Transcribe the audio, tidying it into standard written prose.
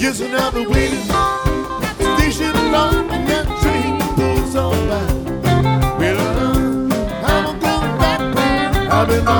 Just another waiting station along that train goes on by. Well, I'm going back. I've been